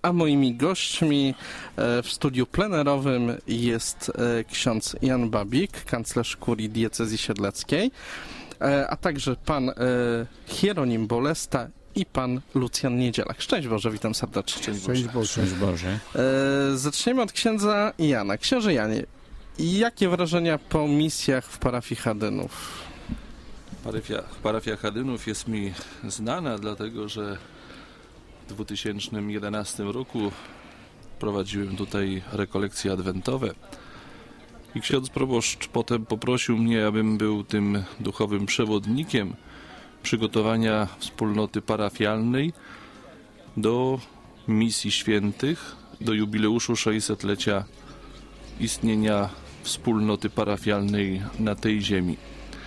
a moimi gośćmi w studiu plenerowym jest ksiądz Jan Babik, kanclerz kurii diecezji siedleckiej, a także pan Hieronim Bolesta i pan Lucjan Niedzielak. Szczęść Boże, witam serdecznie. Szczęść Boże. Szczęść Boże. Zaczniemy od księdza Jana. Księże Janie, jakie wrażenia po misjach w parafii Chadynów? Parafia Chadynów jest mi znana, dlatego że w 2011 roku prowadziłem tutaj rekolekcje adwentowe i ksiądz proboszcz potem poprosił mnie, abym był tym duchowym przewodnikiem przygotowania wspólnoty parafialnej do misji świętych, do jubileuszu 600-lecia istnienia wspólnoty parafialnej na tej ziemi.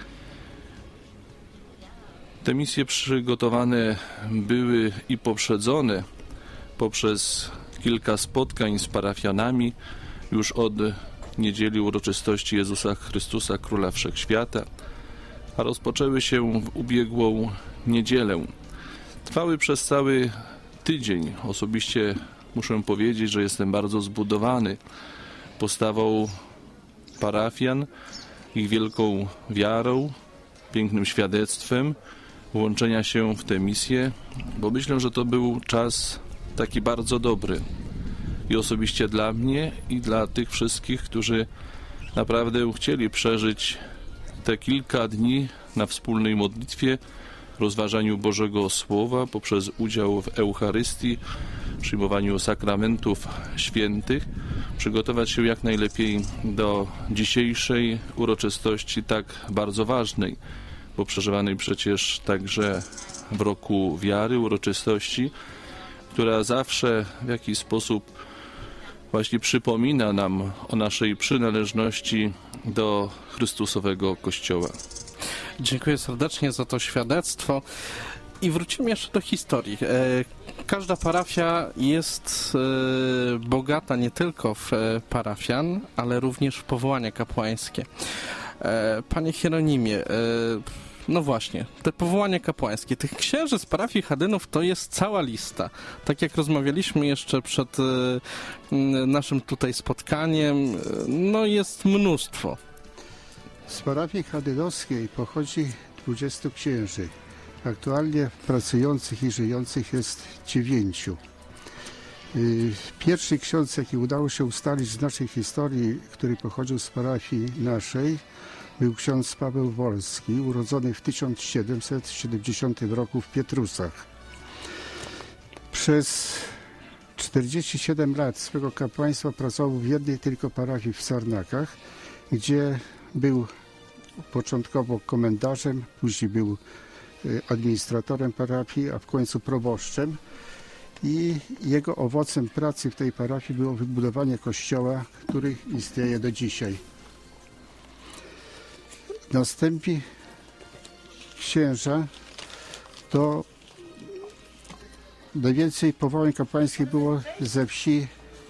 Te misje przygotowane były i poprzedzone poprzez kilka spotkań z parafianami już od niedzieli uroczystości Jezusa Chrystusa, Króla Wszechświata, a rozpoczęły się w ubiegłą niedzielę. Trwały przez cały tydzień. Osobiście muszę powiedzieć, że jestem bardzo zbudowany postawą parafian, ich wielką wiarą, pięknym świadectwem włączenia się w tę misję, bo myślę, że to był czas taki bardzo dobry i osobiście dla mnie i dla tych wszystkich, którzy naprawdę chcieli przeżyć te kilka dni na wspólnej modlitwie, rozważaniu Bożego Słowa poprzez udział w Eucharystii, przyjmowaniu sakramentów świętych, przygotować się jak najlepiej do dzisiejszej uroczystości tak bardzo ważnej, bo przeżywanej przecież także w roku wiary, uroczystości, która zawsze w jakiś sposób właśnie przypomina nam o naszej przynależności do Chrystusowego Kościoła. Dziękuję serdecznie za to świadectwo. I wrócimy jeszcze do historii. Każda parafia jest bogata nie tylko w parafian, ale również w powołania kapłańskie. Panie Hieronimie, no właśnie, te powołania kapłańskie, tych księży z parafii Chadynów to jest cała lista. Tak jak rozmawialiśmy jeszcze przed naszym tutaj spotkaniem, no jest mnóstwo. Z parafii chadynowskiej pochodzi 20 księży. Aktualnie pracujących i żyjących jest 9. Pierwszy ksiądz, jaki udało się ustalić z naszej historii, który pochodził z parafii naszej, był ksiądz Paweł Wolski, urodzony w 1770 roku w Pietrusach. Przez 47 lat swego kapłaństwa pracował w jednej tylko parafii w Sarnakach, gdzie był początkowo komendarzem, później był administratorem parafii, a w końcu proboszczem. I jego owocem pracy w tej parafii było wybudowanie kościoła, który istnieje do dzisiaj. Następni księża to najwięcej powołań kapłańskich było ze wsi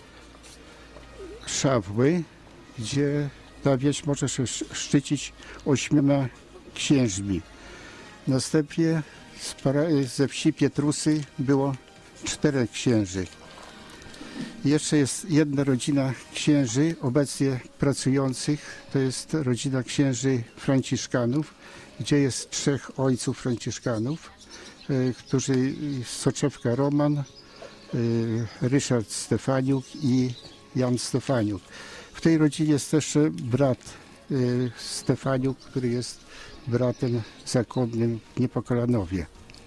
Szawły, gdzie ta wieś może się szczycić 8 księżmi. Następnie ze wsi Pietrusy było 4 księży. Jeszcze jest jedna rodzina księży obecnie pracujących, to jest rodzina księży franciszkanów, gdzie jest 3 ojców franciszkanów, którzy Soczewka Roman, Ryszard Stefaniuk i Jan Stefaniuk. W tej rodzinie jest też brat Stefaniuk, który jest bratem zakonnym w Niepokalanowie.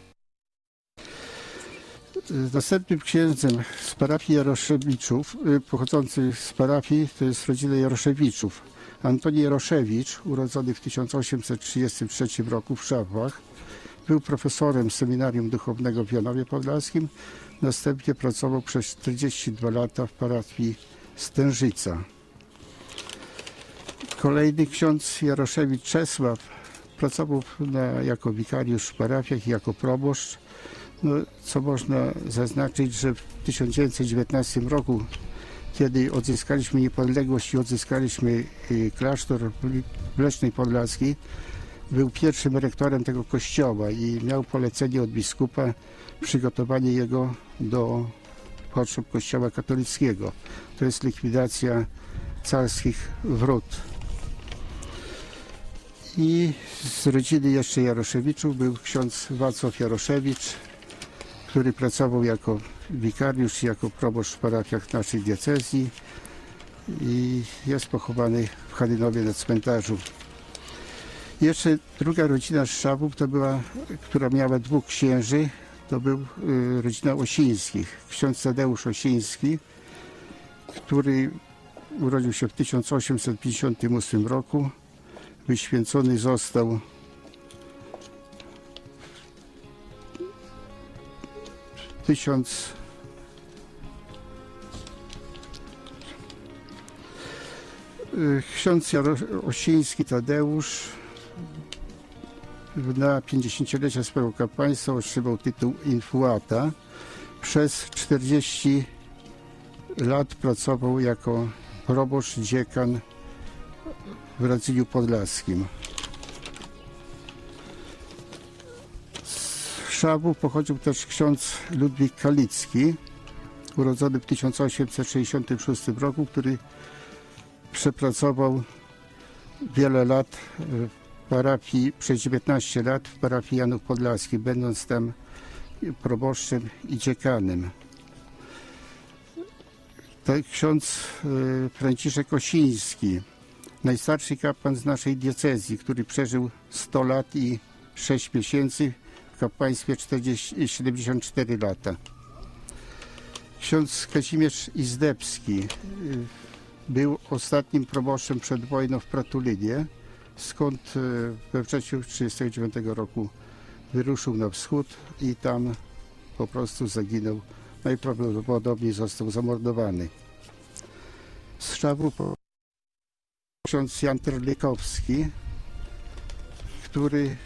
Następnym księdzem z parafii Jaroszewiczów, pochodzący z parafii, to jest rodzina Jaroszewiczów. Antoni Jaroszewicz, urodzony w 1833 roku w Szawłach, był profesorem seminarium duchownego w Janowie Podlaskim. Następnie pracował przez 42 lata w parafii Stężyca. Kolejny ksiądz Jaroszewicz Czesław pracował jako wikariusz w parafiach i jako proboszcz. No, co można zaznaczyć, że w 1919 roku, kiedy odzyskaliśmy niepodległość i odzyskaliśmy klasztor w Lesznej Podlaskiej, był pierwszym rektorem tego kościoła i miał polecenie od biskupa przygotowanie jego do potrzeb Kościoła katolickiego. To jest likwidacja carskich wrót. I z rodziny jeszcze Jaroszewiczów był ksiądz Wacław Jaroszewicz, który pracował jako wikariusz, jako proboszcz w parafiach naszej diecezji i jest pochowany w Chadynowie na cmentarzu. Jeszcze druga rodzina Szczawów to była, która miała dwóch księży, to był rodzina Osińskich. Ksiądz Tadeusz Osiński, który urodził się w 1858 roku, wyświęcony został ksiądz Osiński Tadeusz na 50-lecie swojego kapłaństwa otrzymał tytuł infuata. Przez 40 lat pracował jako proboszcz, dziekan w Radzyniu Podlaskim. Z Szczawów pochodził też ksiądz Ludwik Kalicki, urodzony w 1866 roku, który przepracował wiele lat w parafii, przez 19 lat w parafii Janów Podlaskich, będąc tam proboszczem i dziekanem. To ksiądz Franciszek Osiński, najstarszy kapłan z naszej diecezji, który przeżył 100 lat i 6 miesięcy, w kapłaństwie 74 lata. Ksiądz Kazimierz Izdebski był ostatnim proboszczem przed wojną w Pratulinie, skąd we wrześniu 1939 roku wyruszył na wschód i tam po prostu zaginął. Najprawdopodobniej został zamordowany. Z Szczawów ksiądz Jan Terlikowski, który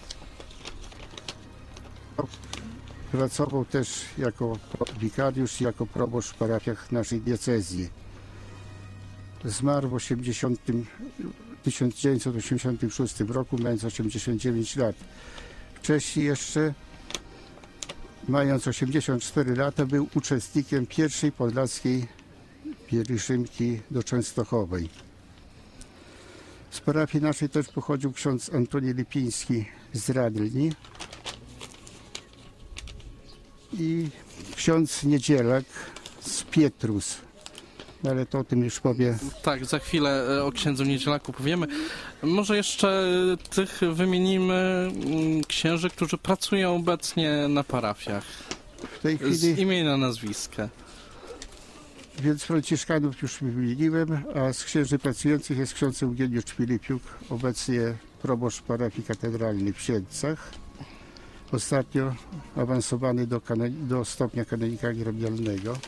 pracował też jako wikariusz i jako proboszcz w parafiach naszej diecezji. Zmarł w 1986 roku, mając 89 lat. Wcześniej jeszcze, mając 84 lata, był uczestnikiem pierwszej podlaskiej pielgrzymki do Częstochowej. Z parafii naszej też pochodził ksiądz Antoni Lipiński z Radlni i ksiądz Niedzielak z Pietrus. Ale to o tym już powie. Tak, za chwilę o księdzu Niedzielaku powiemy. Może jeszcze tych wymienimy księży, którzy pracują obecnie na parafiach. W tej chwili z imienia, nazwiska. Więc franciszkanów już wymieniłem, a z księży pracujących jest ksiądz Eugeniusz Filipiuk, obecnie proboszcz parafii katedralnej w Siedlcach. Ostatnio awansowany do stopnia kanonika gremialnego.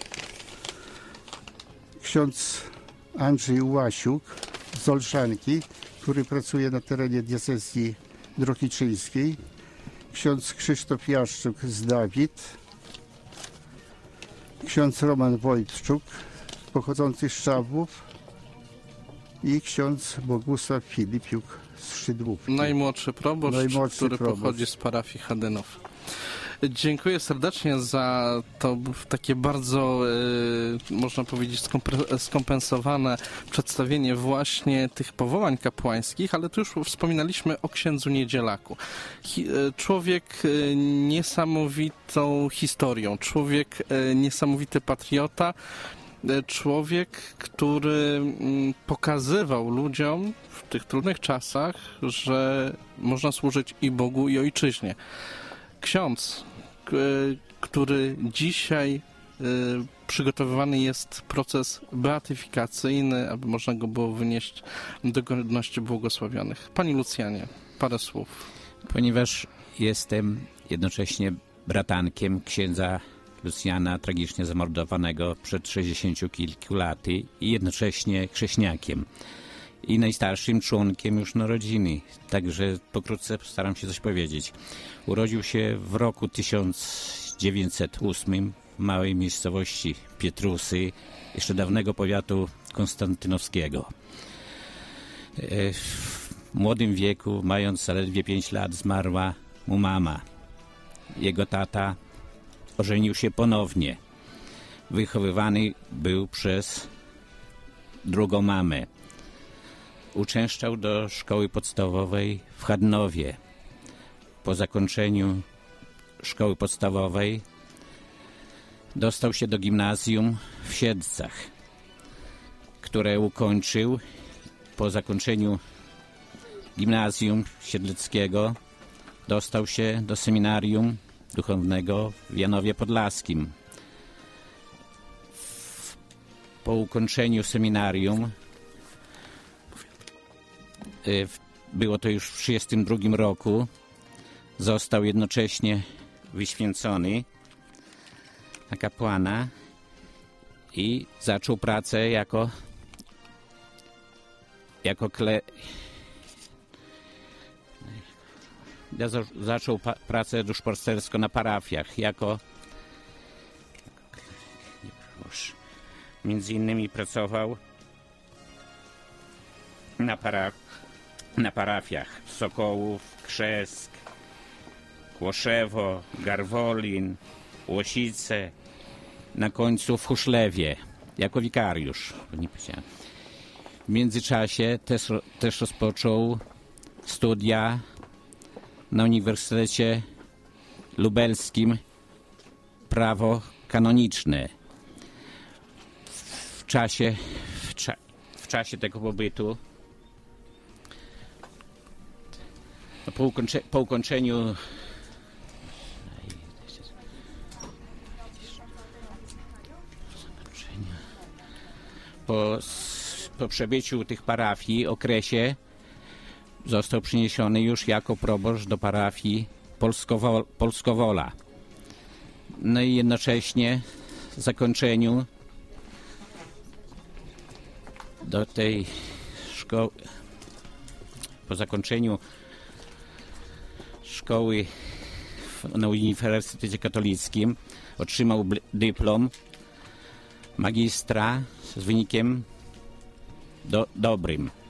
Ksiądz Andrzej Łasiuk z Olszanki, który pracuje na terenie diecezji drohiczyńskiej. Ksiądz Krzysztof Jaszczuk z Dawid. Ksiądz Roman Wojtczuk, pochodzący z Szczawów. I ksiądz Bogusław Filipiuk z Szydłówki. Najmłodszy proboszcz, który pochodzi z parafii Chadynów. Dziękuję serdecznie za to takie bardzo, można powiedzieć, skompensowane przedstawienie właśnie tych powołań kapłańskich, ale tu już wspominaliśmy o księdzu Niedzielaku. Człowiek niesamowitą historią, człowiek niesamowity patriota, człowiek, który pokazywał ludziom w tych trudnych czasach, że można służyć i Bogu, i ojczyźnie. Ksiądz, który dzisiaj przygotowywany jest proces beatyfikacyjny, aby można go było wynieść do godności błogosławionych. Pani Lucjanie, parę słów. Ponieważ jestem jednocześnie bratankiem księdza Lucjana, tragicznie zamordowanego przed 60 kilku laty i jednocześnie chrześniakiem i najstarszym członkiem już rodziny. Także pokrótce postaram się coś powiedzieć. Urodził się w roku 1908 w małej miejscowości Pietrusy, jeszcze dawnego powiatu konstantynowskiego. W młodym wieku, mając zaledwie 5 lat, zmarła mu mama. Jego tata ożenił się ponownie. wychowywany był przez drugą mamę. Uczęszczał do szkoły podstawowej w Chadnowie. Po zakończeniu szkoły podstawowej dostał się do gimnazjum w Siedlcach, które ukończył. Po zakończeniu gimnazjum siedleckiego dostał się do seminarium duchownego w Janowie Podlaskim. Po ukończeniu seminarium, było to już w 1932 roku, został jednocześnie wyświęcony na kapłana i zaczął pracę zaczął pracę duszpasterską na parafiach, między innymi pracował na parafiach Sokołów, Krzesk, Kłoszewo, Garwolin, Łosice, na końcu w Huszlewie, jako wikariusz. W międzyczasie też rozpoczął studia na Uniwersytecie Lubelskim prawo kanoniczne. W czasie tego pobytu, po ukończeniu po przebyciu tych parafii okresie został przeniesiony już jako proboszcz do parafii Polskowola. No i jednocześnie zakończeniu do tej szkoły, po zakończeniu szkoły na Uniwersytecie Katolickim otrzymał dyplom magistra z wynikiem dobrym.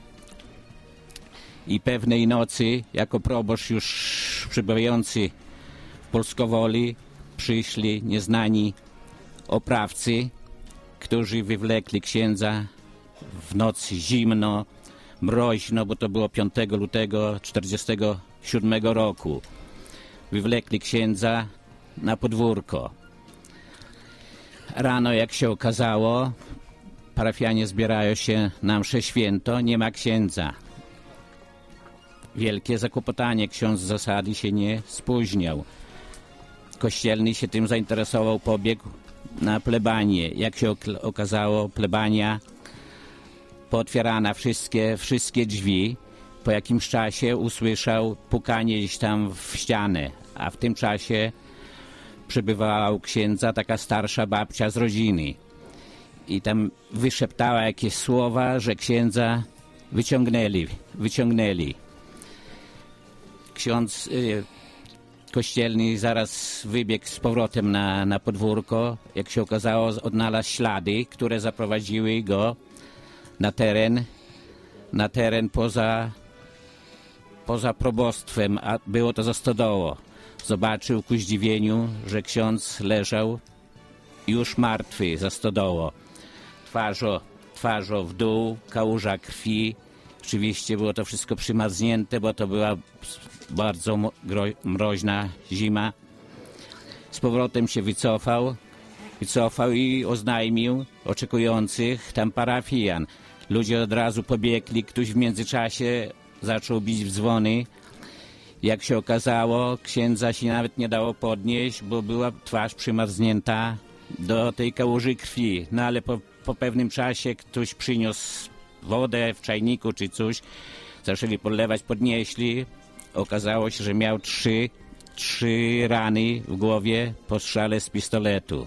I pewnej nocy, jako proboszcz już przebywający w Polskowoli, przyszli nieznani oprawcy, którzy wywlekli księdza w nocy zimno, mroźno, bo to było 5 lutego 1947 roku. Wywlekli księdza na podwórko. Rano, jak się okazało, parafianie zbierają się na mszę święto, nie ma księdza. Wielkie zakłopotanie, ksiądz z zasady się nie spóźniał. Kościelny się tym zainteresował, pobiegł na plebanię. Jak się okazało, plebania pootwierana wszystkie drzwi. Po jakimś czasie usłyszał pukanie gdzieś tam w ścianę, a w tym czasie przybywała u księdza taka starsza babcia z rodziny. I tam wyszeptała jakieś słowa, że księdza wyciągnęli. Ksiądz kościelny zaraz wybiegł z powrotem na podwórko. Jak się okazało, odnalazł ślady, które zaprowadziły go na teren poza probostwem, a było to za stodoło. Zobaczył ku zdziwieniu, że ksiądz leżał już martwy za stodoło. Twarzą w dół, kałuża krwi. Oczywiście było to wszystko przymarznięte, bo to była bardzo mroźna zima. Z powrotem się wycofał i oznajmił oczekujących tam parafian. Ludzie od razu pobiegli, ktoś w międzyczasie zaczął bić w dzwony. Jak się okazało, księdza się nawet nie dało podnieść, bo była twarz przymarznięta do tej kałuży krwi. No ale po pewnym czasie ktoś przyniósł wodę w czajniku czy coś, zaczęli podlewać, podnieśli. Okazało się, że miał trzy rany w głowie po strzale z pistoletu.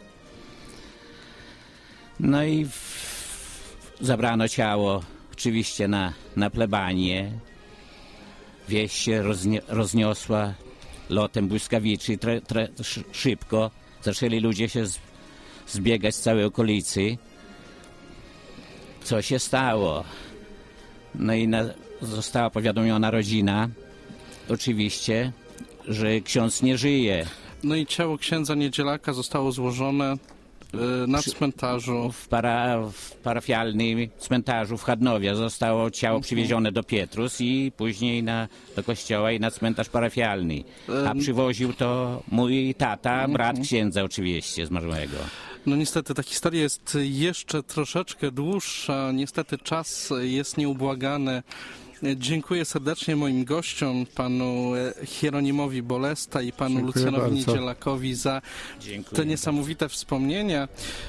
No i zabrano ciało oczywiście na plebanię. Wieść się rozniosła lotem błyskawicy, szybko. Zaczęli ludzie się zbiegać z całej okolicy. Co się stało? No i została powiadomiona rodzina, oczywiście, że ksiądz nie żyje. No i ciało księdza Niedzielaka zostało złożone na cmentarzu. W parafialnym cmentarzu w Chadnowie zostało ciało przywiezione do Pietrus i później do kościoła i na cmentarz parafialny. A przywoził to mój tata, brat księdza oczywiście zmarłego. No niestety ta historia jest jeszcze troszeczkę dłuższa. Niestety czas jest nieubłagany. Dziękuję serdecznie moim gościom, panu Hieronimowi Bolesta i panu Dziękuję Lucjanowi bardzo. Niedzielakowi za te niesamowite wspomnienia.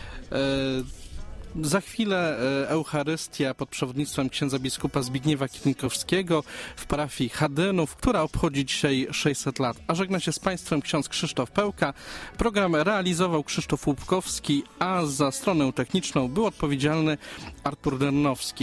Za chwilę Eucharystia pod przewodnictwem księdza biskupa Zbigniewa Kiełnikowskiego w parafii Chadynów, która obchodzi dzisiaj 600 lat. A żegna się z Państwem ksiądz Krzysztof Pełka. Program realizował Krzysztof Łupkowski, a za stronę techniczną był odpowiedzialny Artur Dernowski.